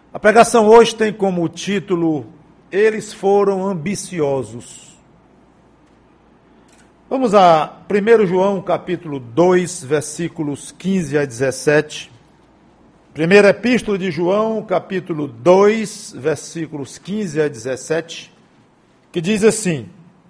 A pregação hoje tem como título: Eles foram ambiciosos. Vamos a 1 João capítulo 2, versículos 15 a 17. Primeira Epístola de João, capítulo 2, versículos 15 a 17, que diz assim: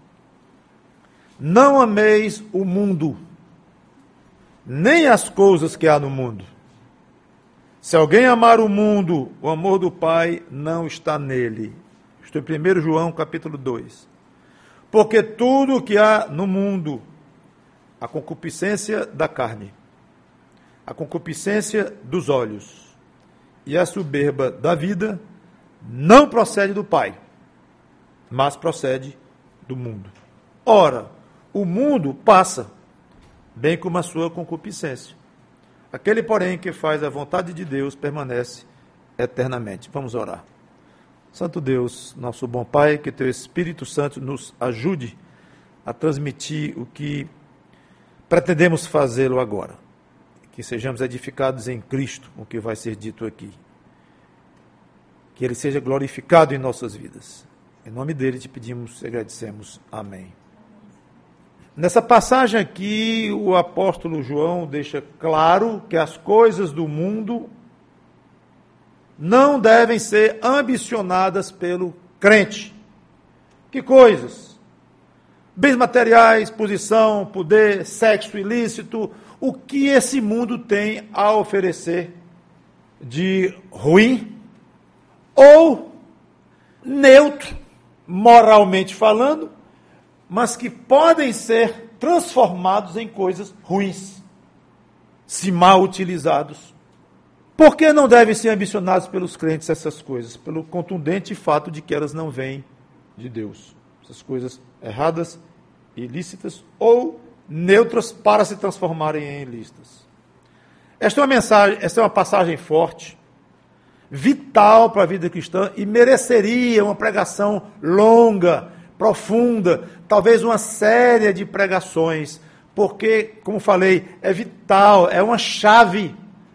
Não ameis o mundo, nem as coisas que há no mundo. Se alguém amar o mundo, o amor do Pai não está nele. Estou em 1 João, capítulo 2. Porque tudo o que há no mundo, a concupiscência da carne, a concupiscência dos olhos e a soberba da vida, não procede do Pai, mas procede do mundo. Ora, o mundo passa, bem como a sua concupiscência. Aquele, porém, que faz a vontade de Deus permanece eternamente. Vamos orar. Santo Deus, nosso bom Pai, que Teu Espírito Santo nos ajude a transmitir o que pretendemos fazê-lo agora. Que sejamos edificados em Cristo, o que vai ser dito aqui. Que Ele seja glorificado em nossas vidas. Em nome dEle te pedimos e agradecemos. Amém. Nessa passagem aqui, o apóstolo João deixa claro que as coisas do mundo não devem ser ambicionadas pelo crente. Que coisas? Bens materiais, posição, poder, sexo ilícito, o que esse mundo tem a oferecer de ruim ou neutro, moralmente falando, mas que podem ser transformados em coisas ruins, se mal utilizados. Por que não devem ser ambicionados pelos crentes essas coisas? Pelo contundente fato de que elas não vêm de Deus. Essas coisas erradas, ilícitas ou neutras para se transformarem em ilícitas. Esta é uma passagem forte, vital para a vida cristã e mereceria uma pregação longa, profunda, talvez uma série de pregações, porque, como falei, é vital, é uma chave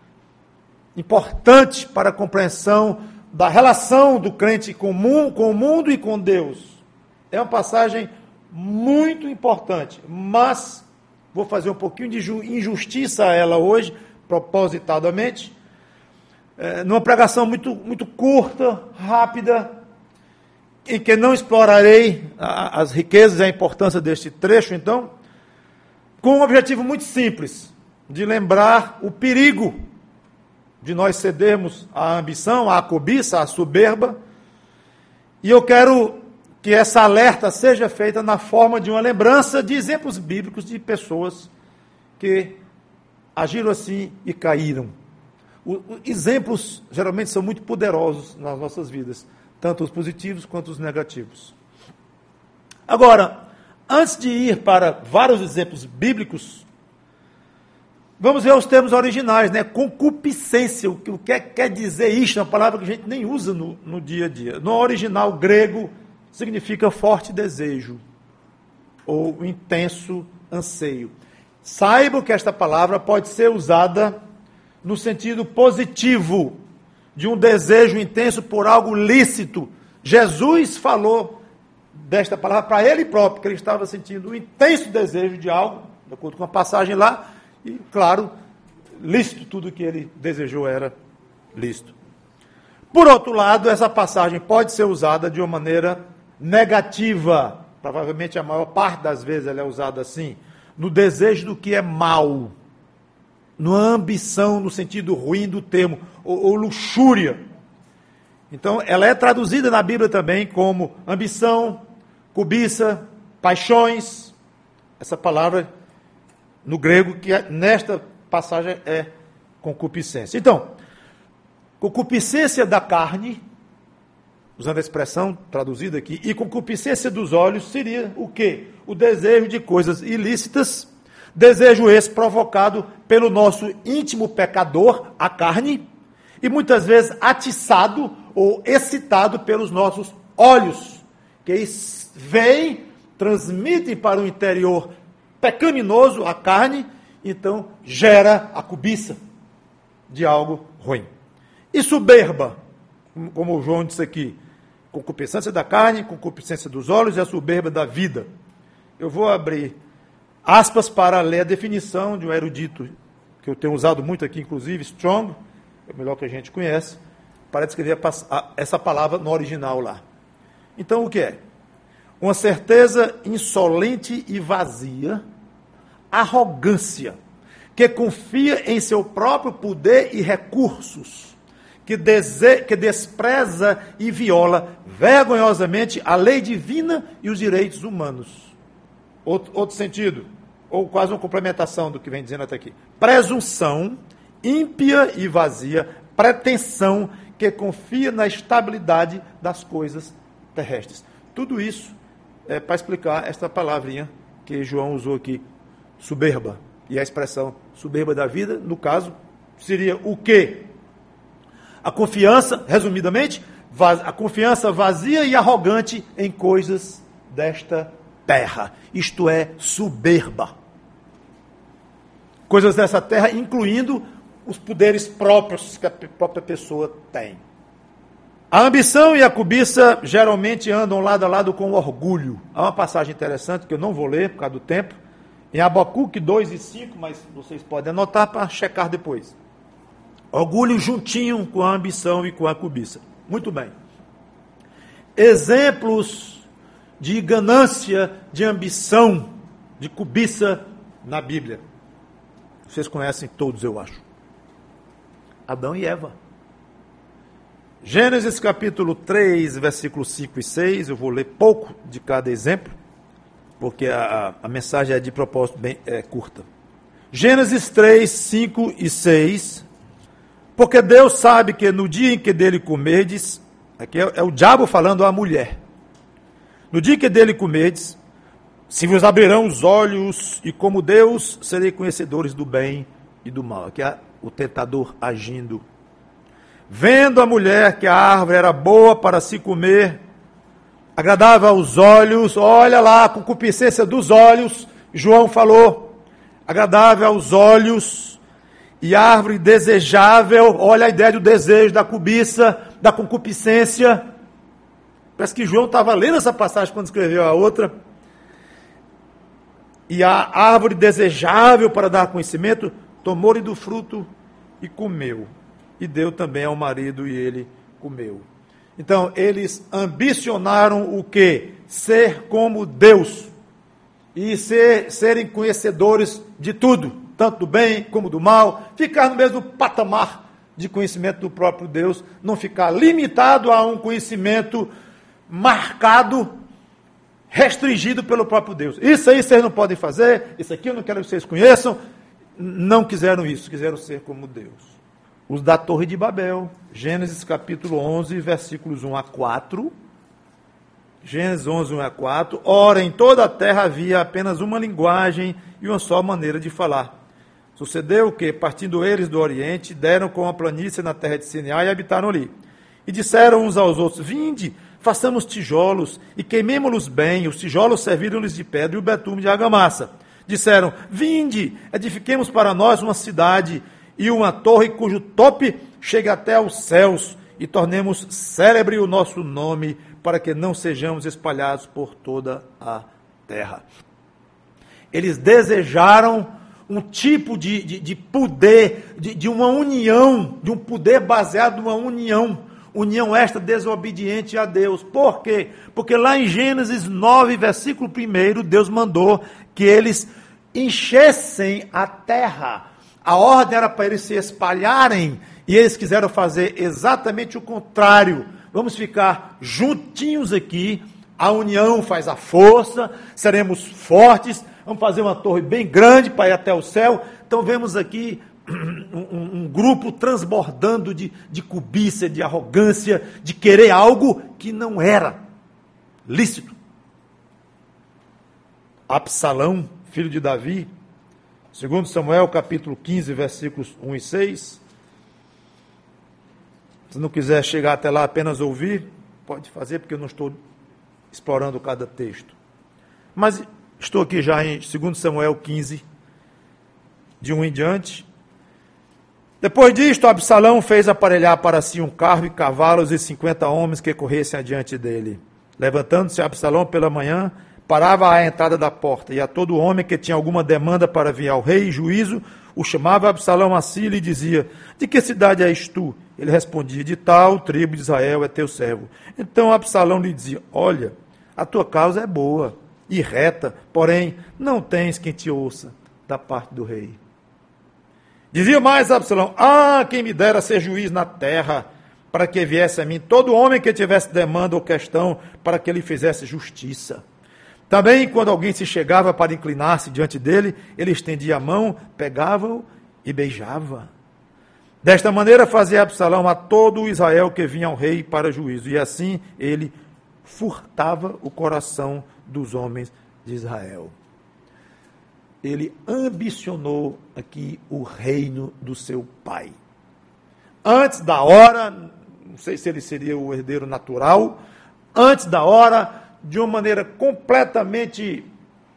importante para a compreensão da relação do crente com o mundo e com Deus. É uma passagem muito importante, mas vou fazer um pouquinho de injustiça a ela hoje, propositadamente, numa pregação muito curta, rápida, em que não explorarei as riquezas e a importância deste trecho, então, com um objetivo muito simples, de lembrar o perigo de nós cedermos à ambição, à cobiça, à soberba, e eu quero que essa alerta seja feita na forma de uma lembrança de exemplos bíblicos de pessoas que agiram assim e caíram. Exemplos geralmente são muito poderosos nas nossas vidas, tanto os positivos quanto os negativos. Agora, antes de ir para vários exemplos bíblicos, vamos ver os termos originais, né? Concupiscência, o que quer dizer isto? É uma palavra que a gente nem usa no dia a dia. No original grego, significa forte desejo, ou intenso anseio. Saiba que esta palavra pode ser usada no sentido positivo, de um desejo intenso por algo lícito. Jesus falou desta palavra para ele próprio, que ele estava sentindo um intenso desejo de algo, de acordo com a passagem lá, e, claro, lícito, tudo que ele desejou era lícito. Por outro lado, essa passagem pode ser usada de uma maneira negativa, provavelmente a maior parte das vezes ela é usada assim, no desejo do que é mal, numa ambição no sentido ruim do termo, ou luxúria. Então, ela é traduzida na Bíblia também como ambição, cobiça, paixões. Essa palavra no grego, que nesta passagem é concupiscência. Então, concupiscência da carne, usando a expressão traduzida aqui, e concupiscência dos olhos seria o quê? O desejo de coisas ilícitas, desejo esse provocado pelo nosso íntimo pecador, a carne, e muitas vezes atiçado ou excitado pelos nossos olhos, que veem, transmitem para o interior pecaminoso a carne, então gera a cobiça de algo ruim. E soberba, como o João disse aqui, concupiscência da carne, concupiscência dos olhos e a soberba da vida. Eu vou abrir aspas para ler a definição de um erudito, que eu tenho usado muito aqui, inclusive, Strong, é o melhor que a gente conhece, para descrever essa palavra no original lá. Então, o que é? Uma certeza insolente e vazia, arrogância, que confia em seu próprio poder e recursos, que despreza e viola vergonhosamente a lei divina e os direitos humanos. Outro sentido, ou quase uma complementação do que vem dizendo até aqui. Presunção ímpia e vazia, pretensão que confia na estabilidade das coisas terrestres. Tudo isso é para explicar esta palavrinha que João usou aqui, soberba. E a expressão soberba da vida, no caso, seria o quê? A confiança, resumidamente, a confiança vazia e arrogante em coisas desta terra. Isto é, soberba. Coisas dessa terra, incluindo os poderes próprios que a própria pessoa tem. A ambição e a cobiça geralmente andam lado a lado com o orgulho. Há uma passagem interessante que eu não vou ler por causa do tempo, em Abacuque 2 e 5, mas vocês podem anotar para checar depois. Orgulho juntinho com a ambição e com a cobiça. Muito bem. Exemplos de ganância, de ambição, de cobiça na Bíblia. Vocês conhecem todos, eu acho. Adão e Eva. Gênesis capítulo 3, versículos 5 e 6. Eu vou ler pouco de cada exemplo, porque a mensagem é de propósito bem curta. Gênesis 3, 5 e 6. Porque Deus sabe que no dia em que dele comerdes, aqui é o diabo falando à mulher. No dia em que dele comerdes, se vos abrirão os olhos, e como Deus, serei conhecedores do bem e do mal. Aqui é o tentador agindo. Vendo a mulher que a árvore era boa para se comer, agradável aos olhos, olha lá, a concupiscência dos olhos, João falou, agradável aos olhos, e árvore desejável, olha a ideia do desejo, da cobiça, da concupiscência. Parece que João estava lendo essa passagem quando escreveu a outra. E a árvore desejável para dar conhecimento, tomou-lhe do fruto e comeu. E deu também ao marido e ele comeu. Então, eles ambicionaram o quê? Ser como Deus. E serem conhecedores de tudo, tanto do bem como do mal. Ficar no mesmo patamar de conhecimento do próprio Deus. Não ficar limitado a um conhecimento marcado, restringido pelo próprio Deus. Isso aí vocês não podem fazer, isso aqui eu não quero que vocês conheçam. Não quiseram isso, quiseram ser como Deus. Os da Torre de Babel, Gênesis capítulo 11, versículos 1 a 4. Gênesis 11, 1 a 4. Ora, em toda a terra havia apenas uma linguagem e uma só maneira de falar. Sucedeu que, partindo eles do Oriente, deram com a planície na terra de Sinai e habitaram ali. E disseram uns aos outros, vinde, façamos tijolos e queimemo-los bem. Os tijolos serviram-lhes de pedra e o betume de argamassa. Disseram, vinde, edifiquemos para nós uma cidade e uma torre cujo tope chegue até aos céus, e tornemos célebre o nosso nome, para que não sejamos espalhados por toda a terra. Eles desejaram um tipo de poder, de uma união, de um poder baseado numa união esta desobediente a Deus. Por quê? Porque lá em Gênesis 9, versículo 1, Deus mandou que eles enchessem a terra. A ordem era para eles se espalharem, e eles quiseram fazer exatamente o contrário. Vamos ficar juntinhos aqui, a união faz a força, seremos fortes, vamos fazer uma torre bem grande para ir até o céu. Então vemos aqui um grupo transbordando de cobiça, de arrogância, de querer algo que não era lícito. Absalão, filho de Davi, 2 Samuel, capítulo 15, versículos 1 e 6. Se não quiser chegar até lá apenas ouvir, pode fazer, porque eu não estou explorando cada texto. Mas estou aqui já em 2 Samuel 15, de 1 em diante. Depois disto, Absalão fez aparelhar para si um carro e cavalos e 50 homens que corressem adiante dele. Levantando-se Absalão pela manhã, parava à entrada da porta, e a todo homem que tinha alguma demanda para vir ao rei, juízo, o chamava Absalão a si e lhe dizia: de que cidade és tu? Ele respondia: de tal tribo de Israel é teu servo. Então Absalão lhe dizia: olha, a tua causa é boa e reta, porém não tens quem te ouça da parte do rei. Dizia mais Absalão: quem me dera ser juiz na terra, para que viesse a mim todo homem que tivesse demanda ou questão, para que ele fizesse justiça. Também, quando alguém se chegava para inclinar-se diante dele, ele estendia a mão, pegava-o e beijava. Desta maneira fazia Absalão a todo o Israel que vinha ao rei para juízo, e assim ele furtava o coração dos homens de Israel. Ele ambicionou aqui o reino do seu pai. Antes da hora, não sei se ele seria o herdeiro natural, antes da hora, de uma maneira completamente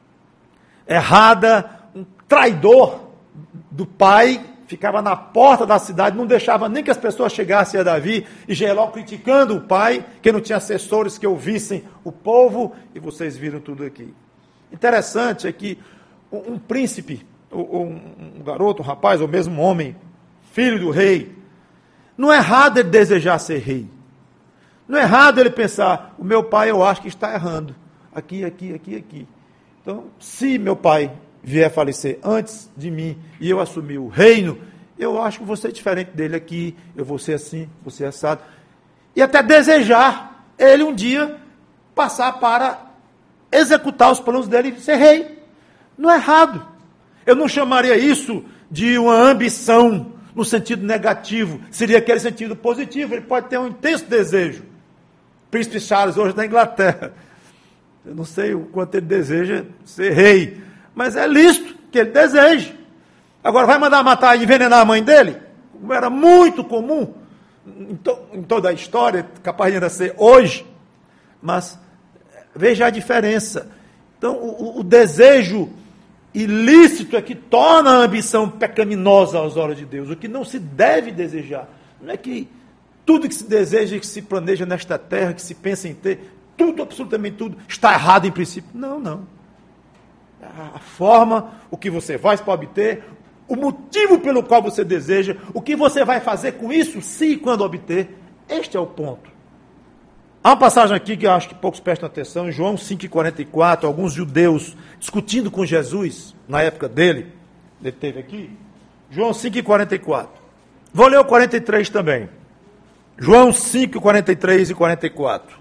errada, um traidor do pai, ficava na porta da cidade, não deixava nem que as pessoas chegassem a Davi, e Geló criticando o pai, que não tinha assessores que ouvissem o povo, e vocês viram tudo aqui. Interessante é que um príncipe, um garoto, um rapaz, ou mesmo um homem, filho do rei, não é errado ele desejar ser rei. Não é errado ele pensar: o meu pai eu acho que está errando. Aqui. Então, se meu pai vier a falecer antes de mim e eu assumir o reino, eu acho que vou ser diferente dele aqui, eu vou ser assim, vou ser assado. E até desejar ele um dia passar para executar os planos dele e ser rei. Não é errado. Eu não chamaria isso de uma ambição no sentido negativo. Seria aquele sentido positivo. Ele pode ter um intenso desejo. Príncipe Charles, hoje da Inglaterra. Eu não sei o quanto ele deseja ser rei, mas é lícito que ele deseje. Agora, vai mandar matar e envenenar a mãe dele? Como era muito comum em toda a história, capaz de ainda ser hoje. Mas veja a diferença. Então, o desejo ilícito é que torna a ambição pecaminosa aos olhos de Deus. O que não se deve desejar. Não é que tudo que se deseja, que se planeja nesta terra, que se pensa em ter, tudo, absolutamente tudo, está errado em princípio. Não. A forma, o que você faz para obter, o motivo pelo qual você deseja, o que você vai fazer com isso, se e quando obter, este é o ponto. Há uma passagem aqui que eu acho que poucos prestam atenção, em João 5,44, alguns judeus discutindo com Jesus, na época dele, ele teve aqui, João 5,44. Vou ler o 43 também. João 5, 43 e 44.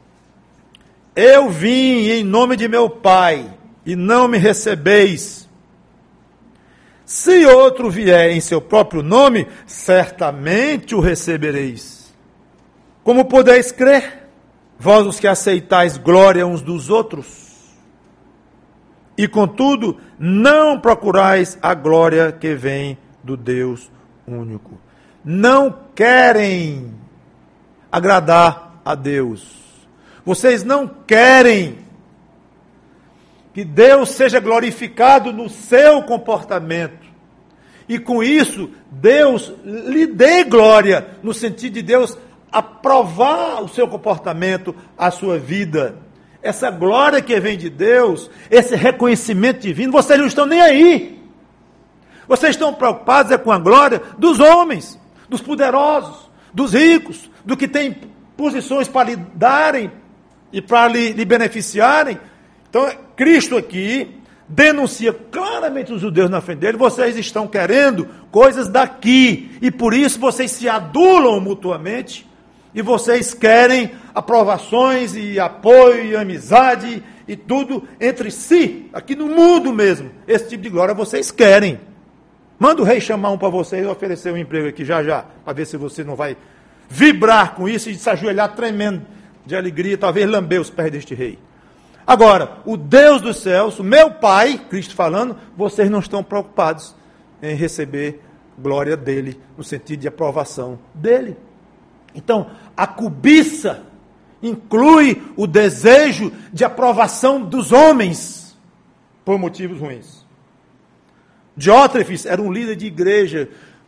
Eu vim em nome de meu Pai, e não me recebeis. Se outro vier em seu próprio nome, certamente o recebereis. Como podeis crer, vós os que aceitais glória uns dos outros? E contudo, não procurais a glória que vem do Deus único. Não querem agradar a Deus. Vocês não querem que Deus seja glorificado no seu comportamento. E com isso, Deus lhe dê glória, no sentido de Deus aprovar o seu comportamento, a sua vida. Essa glória que vem de Deus, esse reconhecimento divino, vocês não estão nem aí. Vocês estão preocupados com a glória dos homens, dos poderosos, dos ricos, do que tem posições para lhe darem e para lhe beneficiarem. Então, Cristo aqui denuncia claramente os judeus na frente dele: vocês estão querendo coisas daqui, e por isso vocês se adulam mutuamente, e vocês querem aprovações e apoio e amizade e tudo entre si, aqui no mundo mesmo. Esse tipo de glória vocês querem. Manda o rei chamar um para vocês e oferecer um emprego aqui já, para ver se você não vai vibrar com isso e se ajoelhar tremendo de alegria, talvez lamber os pés deste rei. Agora, o Deus dos céus, o meu Pai, Cristo falando, vocês não estão preocupados em receber glória dele, no sentido de aprovação dele. Então, a cobiça inclui o desejo de aprovação dos homens por motivos ruins. Diótrefes era um líder de igreja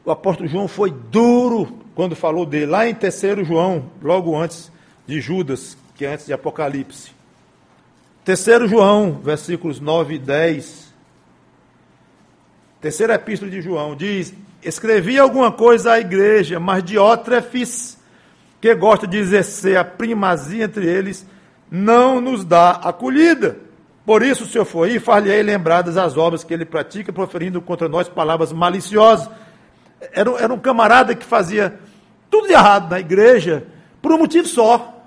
o apóstolo João foi duro quando falou dele, lá em 3 João, logo antes de Judas, que é antes de Apocalipse. 3 João, versículos 9 e 10. Terceira epístola de João, diz: escrevi alguma coisa à igreja, mas Diótrefes, que gosta de exercer a primazia entre eles, não nos dá acolhida. Por isso, se eu for ir, far-lhe-ei lembradas as obras que ele pratica, proferindo contra nós palavras maliciosas. Era um camarada que fazia tudo de errado na igreja, por um motivo só.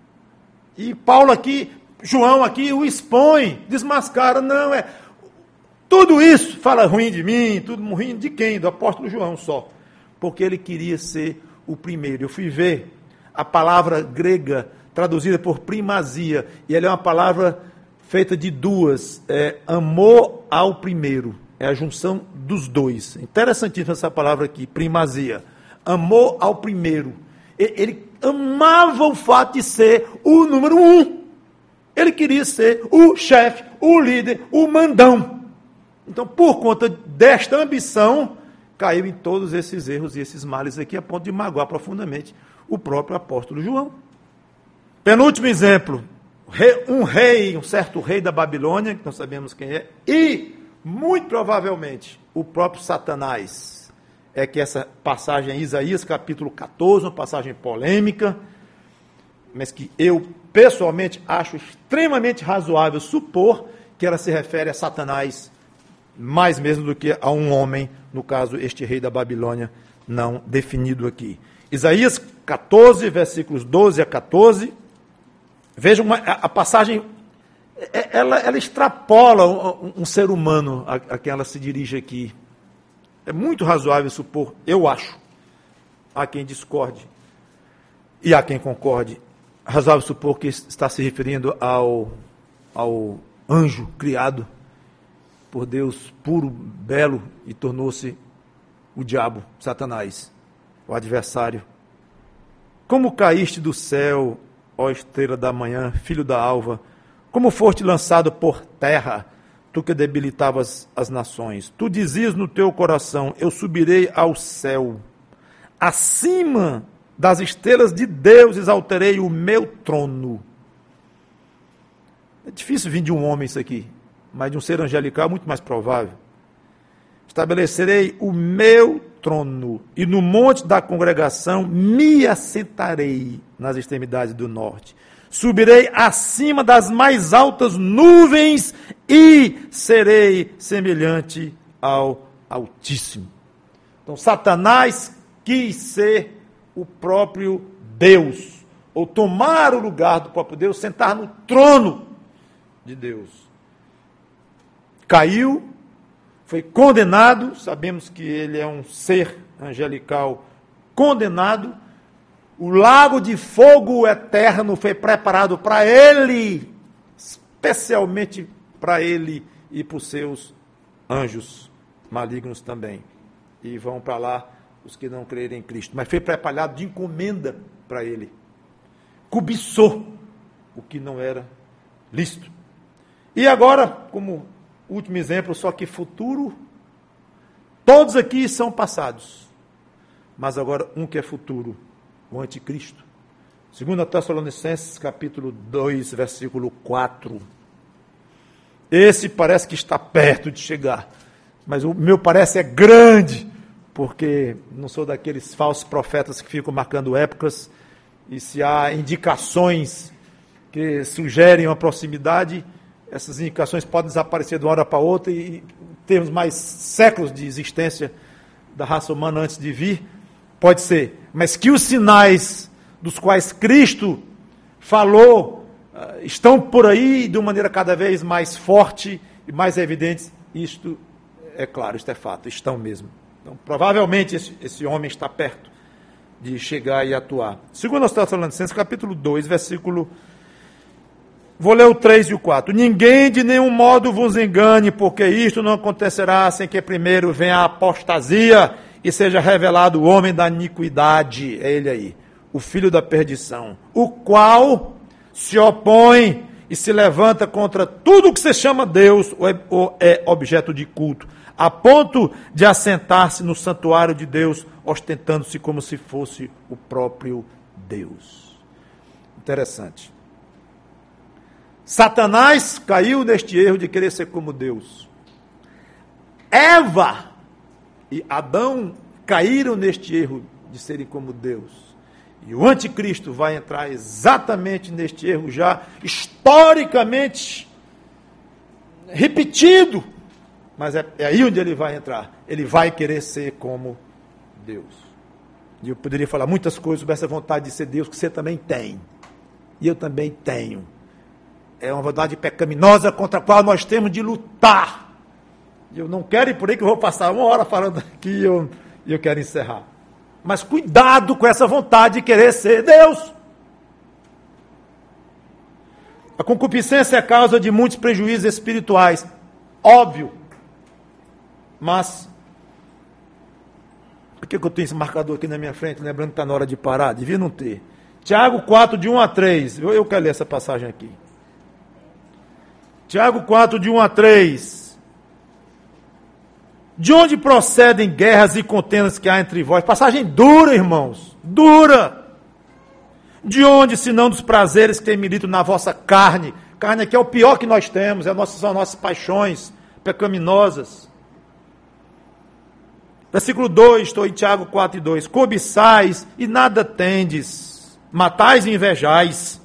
E Paulo aqui, João aqui, o expõe, desmascara, não, tudo isso fala ruim de mim, tudo ruim de quem? Do apóstolo João só. Porque ele queria ser o primeiro. Eu fui ver a palavra grega traduzida por primazia, e ela é uma palavra feita de duas, amor ao primeiro, é a junção dos dois. Interessantíssima essa palavra aqui, primazia, amor ao primeiro. Ele amava o fato de ser o número 1, ele queria ser o chefe, o líder, o mandão. Então, por conta desta ambição, caiu em todos esses erros e esses males aqui, a ponto de magoar profundamente o próprio apóstolo João. Penúltimo exemplo, um certo rei da Babilônia, que não sabemos quem é, e, muito provavelmente, o próprio Satanás. É que essa passagem em Isaías, capítulo 14, uma passagem polêmica, mas que eu, pessoalmente, acho extremamente razoável supor que ela se refere a Satanás, mais mesmo do que a um homem, no caso, este rei da Babilônia, não definido aqui. Isaías 14, versículos 12 a 14, vejam, a passagem, ela extrapola um ser humano a quem ela se dirige aqui. É muito razoável supor, eu acho, há quem discorde e há quem concorde, razoável supor que está se referindo ao anjo criado por Deus, puro, belo, e tornou-se o diabo, Satanás, o adversário. Como caíste do céu, ó estrela da manhã, filho da alva, como foste lançado por terra, tu que debilitavas as nações. Tu dizias no teu coração, eu subirei ao céu, acima das estrelas de Deus exaltarei o meu trono. É difícil vir de um homem isso aqui, mas de um ser angelical é muito mais provável. Estabelecerei o meu trono, e no monte da congregação me assentarei nas extremidades do norte. Subirei acima das mais altas nuvens e serei semelhante ao Altíssimo. Então, Satanás quis ser o próprio Deus, ou tomar o lugar do próprio Deus, sentar no trono de Deus. Caiu, foi condenado, sabemos que ele é um ser angelical condenado. O lago de fogo eterno foi preparado para ele, especialmente para ele e para os seus anjos malignos também. E vão para lá os que não crerem em Cristo. Mas foi preparado de encomenda para ele. Cobiçou o que não era lícito. E agora, como último exemplo, só que futuro, todos aqui são passados. Mas agora um que é futuro, o anticristo. 2 Tessalonicenses, capítulo 2, versículo 4. Esse parece que está perto de chegar, mas o meu parece é grande, porque não sou daqueles falsos profetas que ficam marcando épocas, e se há indicações que sugerem uma proximidade, essas indicações podem desaparecer de uma hora para outra e termos mais séculos de existência da raça humana antes de vir. Pode ser, mas que os sinais dos quais Cristo falou estão por aí de uma maneira cada vez mais forte e mais evidentes, isto é claro, isto é fato, estão mesmo. Então, provavelmente esse homem está perto de chegar e atuar. 2 Tessalonicenses, capítulo 2, versículo... Vou ler o 3 e o 4. Ninguém de nenhum modo vos engane, porque isto não acontecerá sem que primeiro venha a apostasia e seja revelado o homem da iniquidade, é ele aí, o filho da perdição, o qual se opõe e se levanta contra tudo que se chama Deus ou é objeto de culto, a ponto de assentar-se no santuário de Deus, ostentando-se como se fosse o próprio Deus. Interessante. Satanás caiu neste erro de querer ser como Deus. Eva e Adão caíram neste erro de serem como Deus. E o anticristo vai entrar exatamente neste erro já historicamente repetido. Mas é aí onde ele vai entrar. Ele vai querer ser como Deus. E eu poderia falar muitas coisas sobre essa vontade de ser Deus que você também tem. E eu também tenho. É uma vontade pecaminosa contra a qual nós temos de lutar. E eu não quero ir por aí que eu vou passar 1 hora falando aqui e eu quero encerrar. Mas cuidado com essa vontade de querer ser Deus. A concupiscência é a causa de muitos prejuízos espirituais. Óbvio. Mas, por que eu tenho esse marcador aqui na minha frente, lembrando que está na hora de parar? Devia não ter. Tiago 4, de 1 a 3. Eu quero ler essa passagem aqui. Tiago 4, de 1 a 3. De onde procedem guerras e contendas que há entre vós? Passagem dura, irmãos. Dura. De onde, senão dos prazeres que tem milito na vossa carne? Carne aqui é o pior que nós temos, são nossas paixões pecaminosas. Versículo 2, estou em Tiago 4 e 2. Cobiçais e nada tendes, matais e invejais,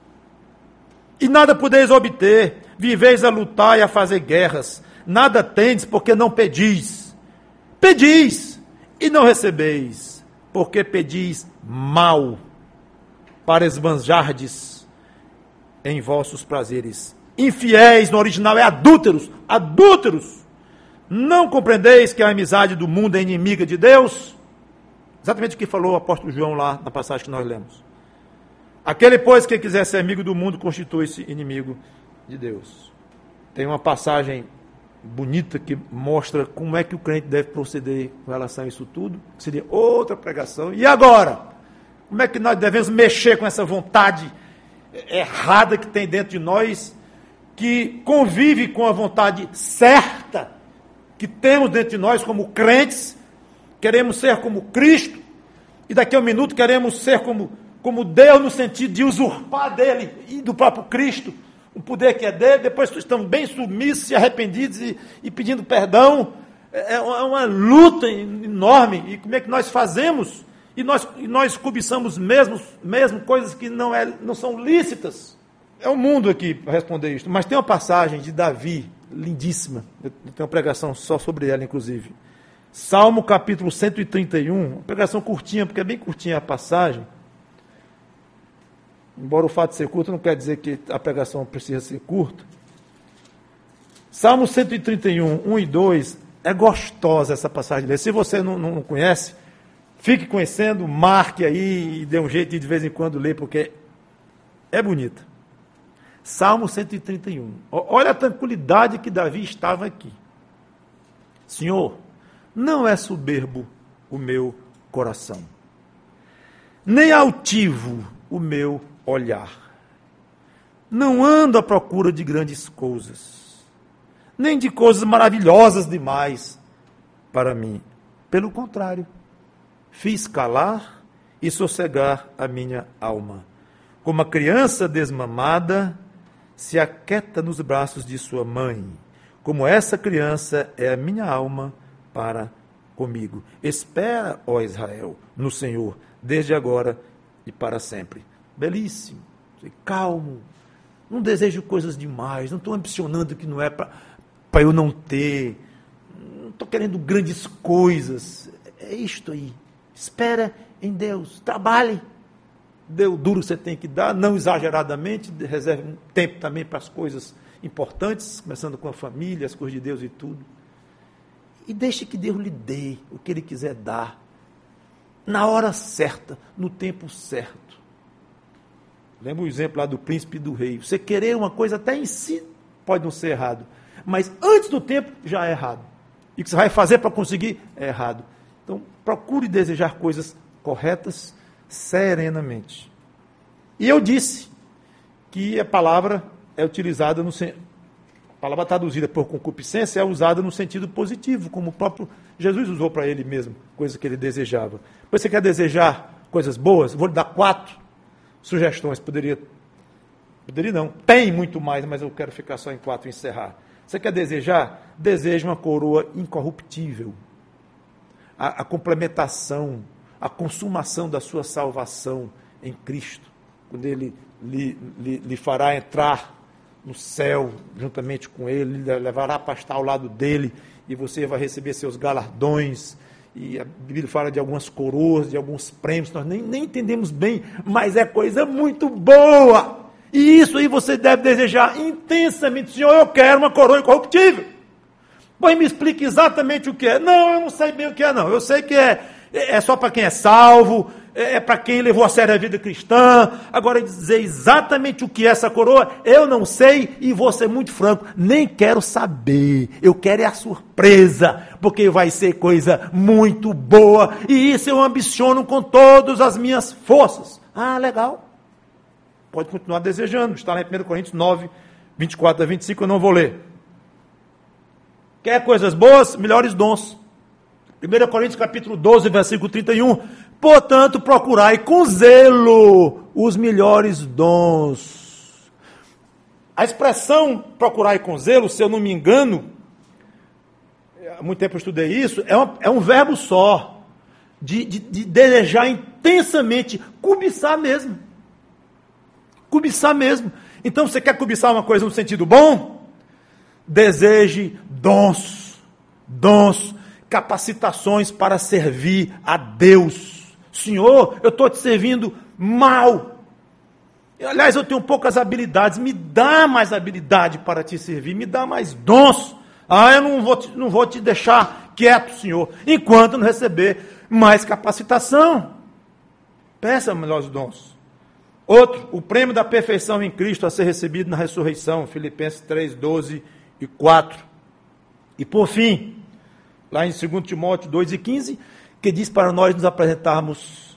e nada podeis obter, viveis a lutar e a fazer guerras. Nada tendes, porque não pedis. Pedis, e não recebeis, porque pedis mal, para esbanjardes em vossos prazeres. Infiéis, no original é adúlteros. Adúlteros! Não compreendeis que a amizade do mundo é inimiga de Deus? Exatamente o que falou o apóstolo João lá na passagem que nós lemos. Aquele, pois, que quiser ser amigo do mundo, constitui-se inimigo de Deus. Tem uma passagem bonita que mostra como é que o crente deve proceder com relação a isso tudo. Seria outra pregação. E agora? Como é que nós devemos mexer com essa vontade errada que tem dentro de nós, que convive com a vontade certa que temos dentro de nós como crentes? Queremos ser como Cristo, e daqui a um minuto queremos ser como Deus, no sentido de usurpar dele e do próprio Cristo o poder que é dele. Depois estamos bem submissos e arrependidos e pedindo perdão. É uma luta enorme. E como é que nós fazemos? E nós cobiçamos mesmo coisas que não são lícitas. É o mundo aqui para responder isso. Mas tem uma passagem de Davi, lindíssima. Eu tenho uma pregação só sobre ela, inclusive. Salmo capítulo 131. Uma pregação curtinha, porque é bem curtinha a passagem. Embora o fato de ser curto não quer dizer que a pregação precisa ser curta. Salmo 131, 1 e 2. É gostosa essa passagem de ler. Se você não conhece, fique conhecendo, marque aí e dê um jeito de vez em quando ler, porque é bonita. Salmo 131. Olha a tranquilidade que Davi estava aqui. Senhor, não é soberbo o meu coração, nem altivo o meu olhar. Não ando à procura de grandes coisas, nem de coisas maravilhosas demais para mim. Pelo contrário, fiz calar e sossegar a minha alma. Como a criança desmamada se aquieta nos braços de sua mãe, como essa criança é a minha alma para comigo. Espera, ó Israel, no Senhor, desde agora e para sempre. Belíssimo, calmo, não desejo coisas demais, não estou ambicionando o que não é para eu não ter, não estou querendo grandes coisas, é isto aí. Espera em Deus, trabalhe, dê o duro que você tem que dar, não exageradamente, reserve um tempo também para as coisas importantes, começando com a família, as coisas de Deus e tudo. E deixe que Deus lhe dê o que Ele quiser dar, na hora certa, no tempo certo. Lembra o exemplo lá do príncipe e do rei. Você querer uma coisa até em si pode não ser errado, mas antes do tempo já é errado. E o que você vai fazer para conseguir é errado. Então, procure desejar coisas corretas serenamente. E eu disse que a palavra é utilizada a palavra traduzida por concupiscência é usada no sentido positivo, como o próprio Jesus usou para ele mesmo, coisa que ele desejava. Pois você quer desejar coisas boas? Vou lhe dar 4 sugestões. Poderia não. Tem muito mais, mas eu quero ficar só em 4 e encerrar. Você quer desejar? Deseja uma coroa incorruptível. A complementação, a consumação da sua salvação em Cristo, quando Ele lhe fará entrar no céu, juntamente com Ele, lhe levará para estar ao lado dEle, e você vai receber seus galardões, e a Bíblia fala de algumas coroas, de alguns prêmios, nós nem entendemos bem, mas é coisa muito boa, e isso aí você deve desejar intensamente. Senhor, eu quero uma coroa incorruptível. Pois me explique exatamente o que é. Não, eu não sei bem o que é, não. Eu sei que é só para quem é salvo, é para quem levou a sério a vida cristã. Agora, dizer exatamente o que é essa coroa, eu não sei, e vou ser muito franco, nem quero saber. Eu quero é a surpresa, porque vai ser coisa muito boa, e isso eu ambiciono com todas as minhas forças. Ah, legal. Pode continuar desejando. Está lá em 1 Coríntios 9, 24 a 25, eu não vou ler. Quer coisas boas? Melhores dons. 1 Coríntios capítulo 12, versículo 31. Portanto, procurai com zelo os melhores dons. A expressão procurai com zelo, se eu não me engano, há muito tempo eu estudei isso, é um verbo só. De desejar intensamente, cobiçar mesmo. Cobiçar mesmo. Então, você quer cobiçar uma coisa no sentido bom? Deseje dons, capacitações para servir a Deus. Senhor, eu estou te servindo mal. Aliás, eu tenho poucas habilidades, me dá mais habilidade para te servir, me dá mais dons. Eu não vou te deixar quieto, Senhor, enquanto não receber mais capacitação. Peça melhores dons. Outro, o prêmio da perfeição em Cristo a ser recebido na ressurreição, Filipenses 3, 12 e 4. E por fim, lá em 2 Timóteo 2 e 15, que diz para nós nos apresentarmos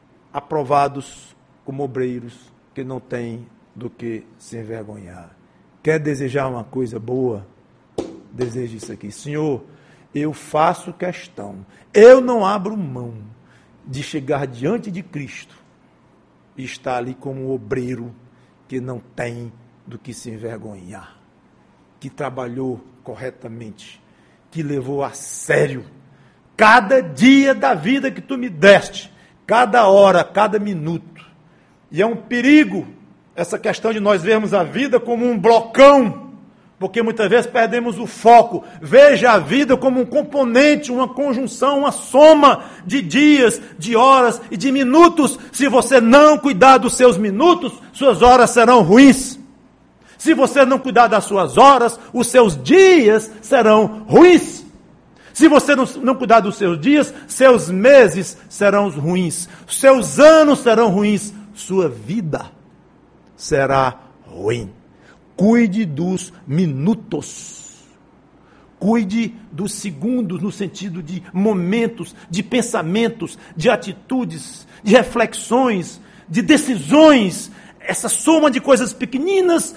aprovados como obreiros que não têm do que se envergonhar. Quer desejar uma coisa boa? Deseje isso aqui. Senhor, eu faço questão, eu não abro mão de chegar diante de Cristo e estar ali como um obreiro que não tem do que se envergonhar, que trabalhou corretamente, que levou a sério cada dia da vida que tu me deste, cada hora, cada minuto. E é um perigo essa questão de nós vermos a vida como um blocão, porque muitas vezes perdemos o foco. Veja a vida como um componente, uma conjunção, uma soma de dias, de horas e de minutos. Se você não cuidar dos seus minutos, suas horas serão ruins. Se você não cuidar das suas horas, os seus dias serão ruins. Se você não cuidar dos seus dias, seus meses serão ruins. Seus anos serão ruins. Sua vida será ruim. Cuide dos minutos. Cuide dos segundos, no sentido de momentos, de pensamentos, de atitudes, de reflexões, de decisões. Essa soma de coisas pequeninas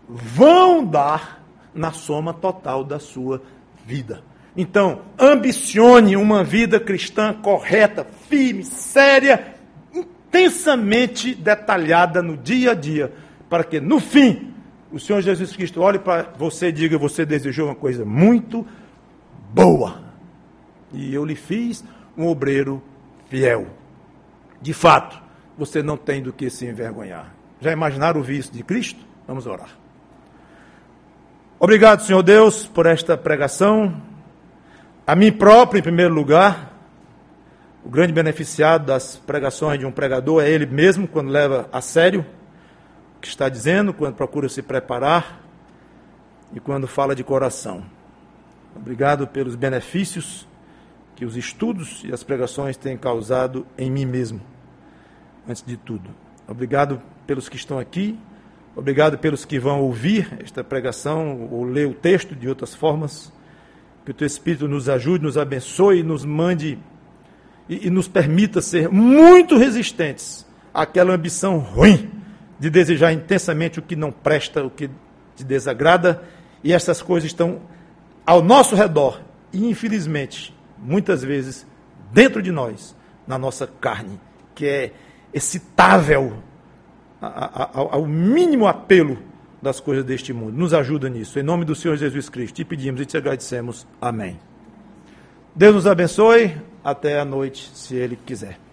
vão dar na soma total da sua vida. Então, ambicione uma vida cristã correta, firme, séria, intensamente detalhada no dia a dia, para que, no fim, o Senhor Jesus Cristo olhe para você e diga: você desejou uma coisa muito boa, e eu lhe fiz um obreiro fiel. De fato, você não tem do que se envergonhar. Já imaginaram ouvir isso de Cristo? Vamos orar. Obrigado, Senhor Deus, por esta pregação. A mim próprio, em primeiro lugar. O grande beneficiado das pregações de um pregador é ele mesmo, quando leva a sério o que está dizendo, quando procura se preparar e quando fala de coração. Obrigado pelos benefícios que os estudos e as pregações têm causado em mim mesmo, antes de tudo. Obrigado pelos que estão aqui, obrigado pelos que vão ouvir esta pregação ou ler o texto de outras formas. Que o Teu Espírito nos ajude, nos abençoe, nos mande e nos permita ser muito resistentes àquela ambição ruim de desejar intensamente o que não presta, o que te desagrada, e essas coisas estão ao nosso redor, e infelizmente, muitas vezes, dentro de nós, na nossa carne, que é excitável ao mínimo apelo das coisas deste mundo. Nos ajuda nisso. Em nome do Senhor Jesus Cristo, te pedimos e te agradecemos. Amém. Deus nos abençoe. Até a noite, se Ele quiser.